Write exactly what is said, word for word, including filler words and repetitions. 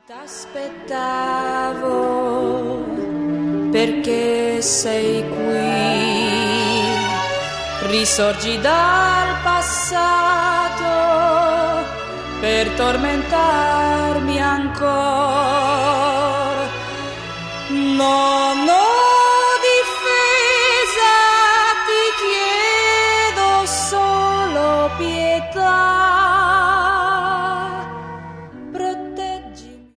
T'aspettavo perché sei qui, risorgi dal passato per tormentarmi ancora.